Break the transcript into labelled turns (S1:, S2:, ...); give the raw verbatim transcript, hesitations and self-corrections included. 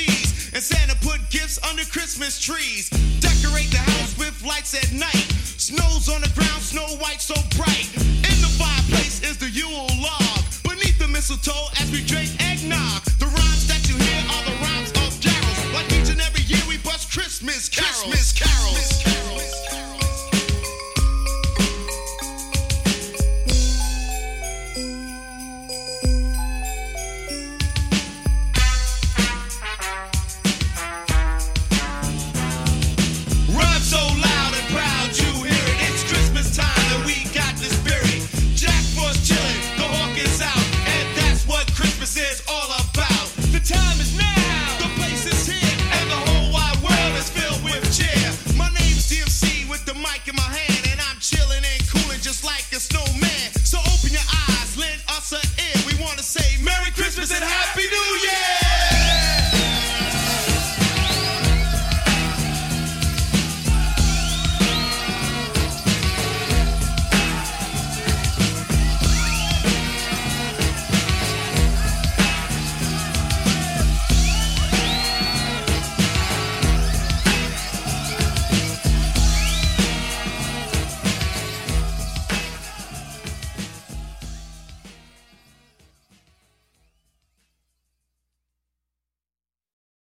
S1: cheese. And Santa put gifts under Christmas trees. Decorate the house with lights at night. Snow's on the ground, Snow White so bright. In the fireplace is the Yule log. Beneath the mistletoe as we drink eggnog.